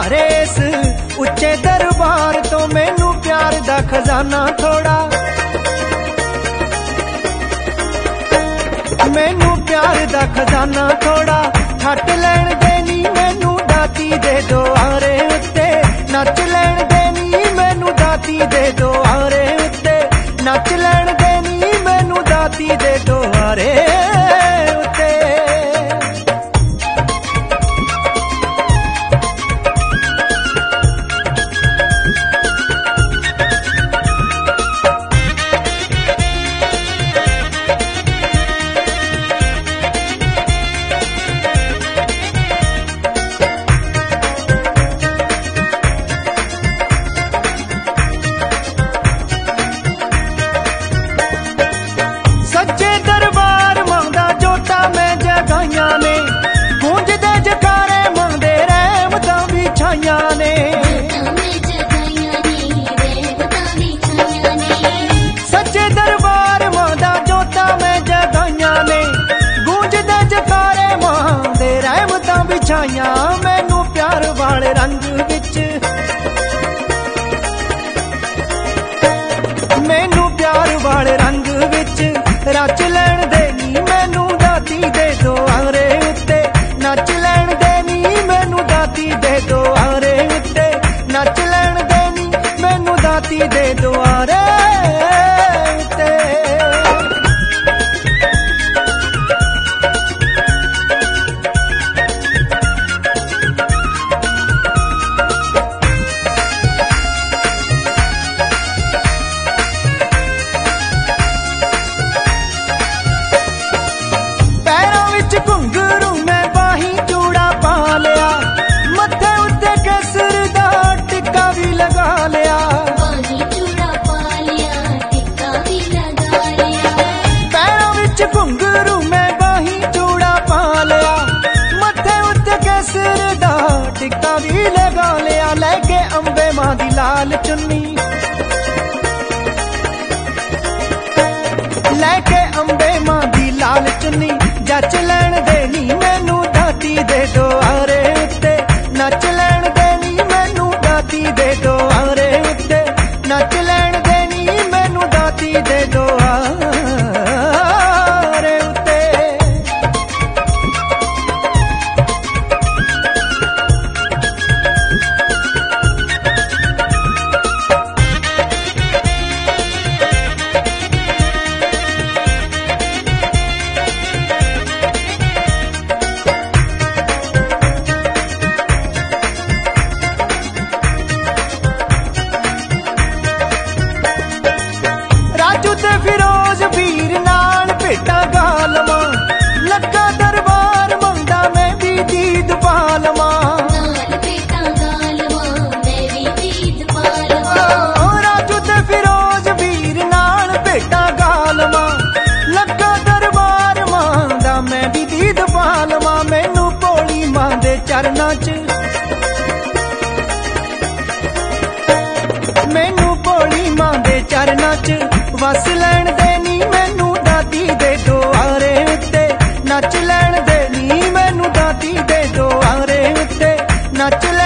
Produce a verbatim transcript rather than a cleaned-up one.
सहारे इस उच्चे दरबार तो मैनू प्यार दा खजाना थोड़ा, मैनू प्यार दा खजाना थोड़ा छट लैण देनी मैनू दाती दे दो आरे उत्ते, नच लैण देनी मैनू दाती दे दो आरे उत्ते, नच लैण देनी मैनू दाती दे दो आरे उत्ते। सच्चे दरबार मंगदा जोता मैं जगाइया ने, गूंजदे जकारे मंगदे रहमतां भी छाइया ने, सच्चे दरबार मंगदा जोता मैं जगाइया ने, गूंजदे जकारे मंगदे रहमतां भी छाइया। मैनू प्यार वाले रंग विच, मैनू प्यार वाले रंग विच रच लैण देनी मैनू दाती दे दो आरे उत्ते, नच लैण देनी मैनू दाती दे दो आरे उत्ते, नच लैण देनी मैनू दाती दे दो आरे उत्ते। घुंघरू मैं बाही चूड़ा पा लिया, मत्थे उत्ते केसर दा टिक्का भी लगा लिया, बाही चूड़ा पा लिया टिक्का भी लगा लिया, पैरों विच घुंघरू मैं बाही चूड़ा पा लिया, मत्थे उत्ते केसर दा टिक्का भी लगा लिया। लेके अंबे मां दी लाल चुन्नी, लेके अंबे मां दी लाल चुन्नी, जच लैण देनी मैनू दाती दे दो आरे उत्ते, नच लैण देनी मैनू दाती दे दो आरे उत्ते, नच लैण देनी मैनू दाती दे दो आरे उत्ते। फिरोज वीर नाल भेटा गालमा, लगा दरबार मंगदा मैं भी दीद पालमा, राजू ते फिरोज वीर नाल भेटा गालमा, लगा दरबार मंगदा मैं भी दीद पालमा। मैनू भोली मां दे चरना च, मैनू भोली मां दे चरना च वस लैण देनी मैनू दाती दे दो आरे उत्ते, नच लैण देनी मैनू दाती दे दो आरे उत्ते, नच